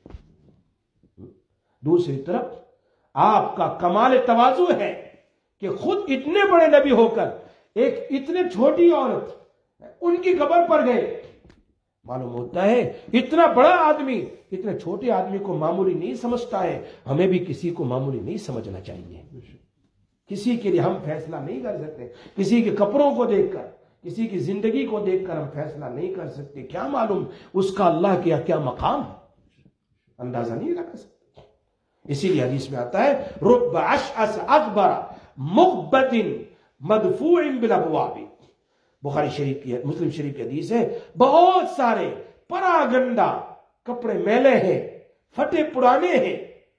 Speaker 1: دوسری طرف آپ کا کمال تواضع ہے کہ خود اتنے بڑے نبی ہو کر ایک اتنے چھوٹی عورت ان کی قبر پر گئے. معلوم ہوتا ہے اتنا بڑا آدمی اتنے چھوٹے آدمی کو معمولی نہیں سمجھتا ہے. ہمیں بھی کسی کو معمولی نہیں سمجھنا چاہیے. کسی کے لیے ہم فیصلہ نہیں کر سکتے. کسی کے کپڑوں کو دیکھ کر، کسی کی زندگی کو دیکھ کر ہم فیصلہ نہیں کر سکتے. کیا معلوم اس کا اللہ کے کیا مقام ہے، اندازہ نہیں لگا سکتے. اسی لیے حدیث میں آتا ہے رب اشعث اکبر مغبط مدفوع بالابواب. بخاری شریف کی، مسلم شریف کی حدیث ہے، بہت سارے پراگندا کپڑے میلے ہیں، پھٹے پرانے ہیں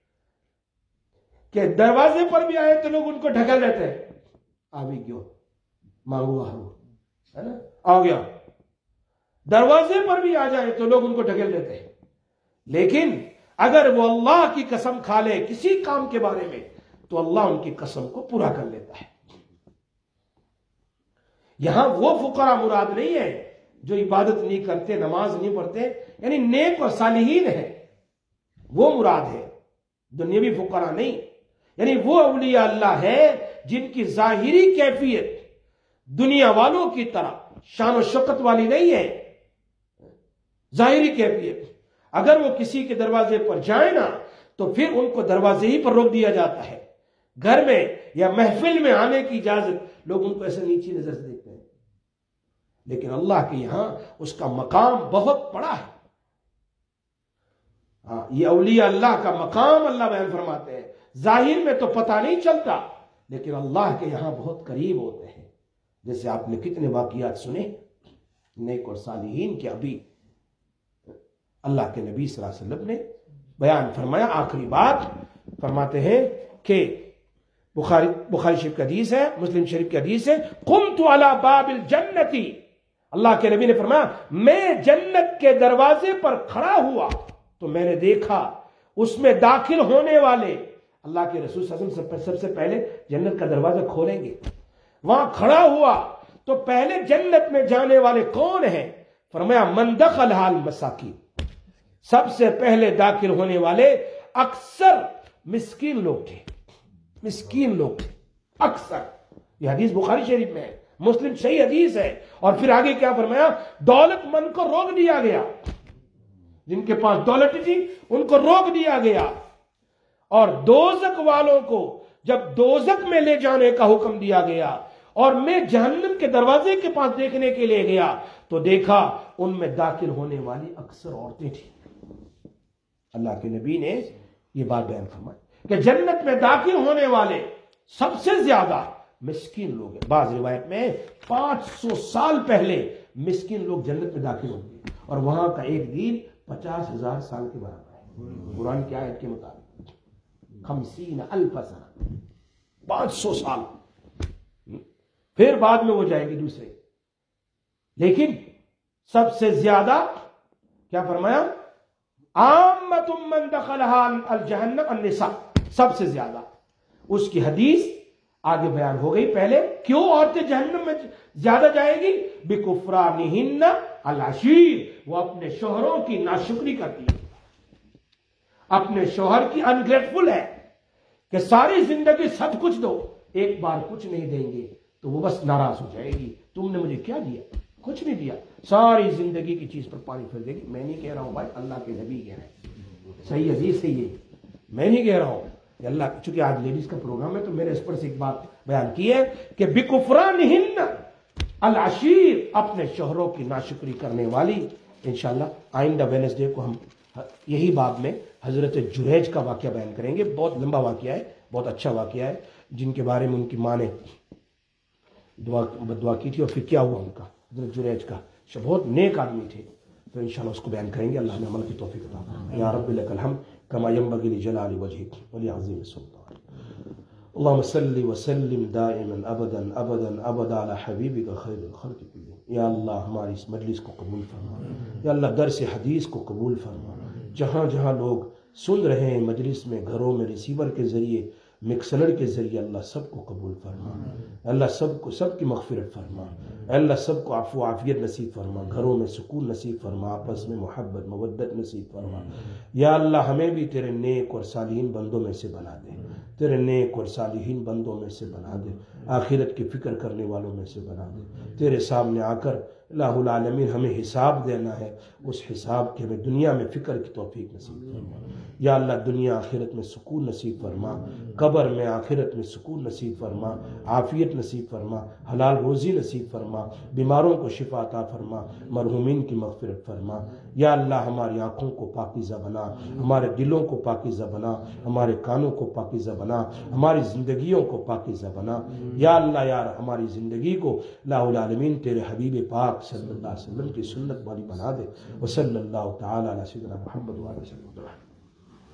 Speaker 1: کہ دروازے پر بھی آئے تو لوگ ان کو ڈھکل لیتے ہیں. آبی کیوں مانگو ہے نا، آ گیا. دروازے پر بھی آ جائے تو لوگ ان کو ڈھکل دیتے ہیں. لیکن اگر وہ اللہ کی قسم کھا لے کسی کام کے بارے میں تو اللہ ان کی قسم کو پورا کر لیتا ہے. یہاں وہ فقراء مراد نہیں ہے جو عبادت نہیں کرتے، نماز نہیں پڑھتے، یعنی نیک اور صالحین ہیں، وہ مراد ہے. دنیاوی فقراء نہیں، یعنی وہ اولیاء اللہ ہے جن کی ظاہری کیفیت دنیا والوں کی طرح شان و شوکت والی نہیں ہے. ظاہری کیفیت اگر وہ کسی کے دروازے پر جائیں نا تو پھر ان کو دروازے ہی پر روک دیا جاتا ہے. گھر میں یا محفل میں آنے کی اجازت، لوگ ان کو ایسے نیچی نظر سے دیکھتے ہیں. لیکن اللہ کے یہاں اس کا مقام بہت بڑا ہے. ہاں، یہ اولیاء اللہ کا مقام اللہ بیان فرماتے ہیں. ظاہر میں تو پتہ نہیں چلتا، لیکن اللہ کے یہاں بہت قریب ہوتے ہیں. جیسے آپ نے کتنے واقعات سنے نیک اور صالحین کے. ابھی اللہ کے نبی صلی اللہ علیہ وسلم نے بیان فرمایا. آخری بات فرماتے ہیں کہ بخاری شریف کی حدیث ہے، مسلم شریف کی حدیث ہے، قمت علی باب الجنتی، اللہ کے نبی نے فرمایا میں جنت کے دروازے پر کھڑا ہوا تو میں نے دیکھا اس میں داخل ہونے والے، اللہ کے رسول صلی اللہ علیہ وسلم سب سے پہلے جنت کا دروازہ کھولیں گے. وہاں کھڑا ہوا تو پہلے جنت میں جانے والے کون ہیں؟ فرمایا من دخلها المساکین، سب سے پہلے داخل ہونے والے اکثر مسکین لوگ تھے. مسکین لوگ تھے اکثر. یہ حدیث بخاری شریف میں ہے، مسلم صحیح حدیث ہے. اور پھر آگے کیا فرمایا؟ دولت مند کو روک دیا گیا، جن کے پاس دولت تھی ان کو روک دیا گیا. اور دوزخ والوں کو جب دوزخ میں لے جانے کا حکم دیا گیا اور میں جہنم کے دروازے کے پاس دیکھنے کے لیے گیا تو دیکھا ان میں داخل ہونے والی اکثر عورتیں تھیں. اللہ کے نبی نے یہ بات بیان فرمائی کہ جنت میں داخل ہونے والے سب سے زیادہ مسکین لوگ ہیں. بعض روایت میں 500 سال پہلے مسکین لوگ جنت میں داخل ہوں گے، اور وہاں کا ایک دن 50,000 سال کے برابر ہے قرآن کی آیت کے مطابق. 50,000 سنہ، 500 سال. پھر بعد میں وہ جائیں گے دوسرے. لیکن سب سے زیادہ کیا فرمایا؟ عامۃ من دخلها الجہنم النساء، سب سے زیادہ. اس کی حدیث آگے بیان ہو گئی پہلے کیوں عورتیں جہنم میں زیادہ جائے گی؟ بِكُفْرَانِهِنَّ الْعَشِيرِ، وہ اپنے شوہروں کی ناشکری کرتی ہے، اپنے شوہر کی انگریٹفل ہے کہ ساری زندگی سب کچھ دو، ایک بار کچھ نہیں دیں گے تو وہ بس ناراض ہو جائے گی، تم نے مجھے کیا دیا؟ کچھ نہیں دیا، ساری زندگی کی چیز پر پانی پھیر دے گی۔ میں نہیں کہہ رہا ہوں بھائی، اللہ کے نبی کہہ رہے ہیں، صحیح حدیث ہے یہ، میں نہیں کہہ رہا ہوں کہ اللہ، چونکہ آج لیڈیز کا پروگرام ہے تو میں نے اس پر سے ایک بات بیان کی ہے کہ بِكُفْرَانِهِنَّ الْعَشِيرِ، اپنے شوہروں کی ناشکری کرنے والی۔ انشاءاللہ آئندہ ویڈنسڈے کو ہم یہی باب میں حضرت جریج کا واقعہ بیان کریں گے، بہت لمبا واقعہ ہے، بہت اچھا واقعہ ہے، جن کے بارے میں ان کی ماں نے دعا کی تھی اور پھر کیا ہوا ان کا، حضرت جریج کا، بہت نیک آدمی تھے، تو انشاءاللہ اس کو بیان کریں گے۔ اللہ نے عمل کی توفیق عطا فرمائے۔ یا رب لک الحمد کما ينبغي لجلال وجهك ولعظيم سلطانك، اللهم صل وسلم دائما ابدا ابدا ابدا على حبيبك خير الخلق كلهم۔ یا اللہ ہماری اس مجلس کو قبول فرما، یا اللہ درس حدیث کو قبول فرما، جہاں جہاں لوگ سن رہے ہیں مجلس میں، گھروں میں ریسیور کے ذریعے، مکسلر کے ذریعے، اللہ سب کو قبول فرما، اللہ سب کی مغفرت فرما، اللہ سب کو عفو و عافیت نصیب فرما، گھروں میں سکون نصیب فرما، آپس میں محبت مودت نصیب فرما۔ یا اللہ ہمیں بھی تیرے نیک اور صالحین بندوں میں سے بنا دے، تیرے نیک اور صالحین بندوں میں سے بنا دے، آخرت کی فکر کرنے والوں میں سے بنا دے۔ تیرے سامنے آ کر الہ العالمین ہمیں حساب دینا ہے، اس حساب کے ہمیں دنیا میں فکر کی توفیق نصیب فرما۔ یا اللہ دنیا آخرت میں سکون نصیب فرما، قبر میں آخرت میں سکون نصیب فرما، عافیت نصیب فرما، حلال روزی نصیب فرما، بیماروں کو شفا عطا فرما، مرحومین کی مغفرت فرما۔ یا اللہ ہماری آنکھوں کو پاکیزہ بنا، ہمارے دلوں کو پاکیزہ بنا، ہمارے کانوں کو پاکیزہ بنا، ہماری زندگیوں کو پاکیزہ بنا۔ یا اللہ یار ہماری زندگی کو الہ العالمین تیرے حبیب پاک صلی اللہ علیہ وسلم کی سنت والی بنا دے۔ وصلی اللہ تعالی علی سیدنا محمد وعلی آلہ وصحبہ۔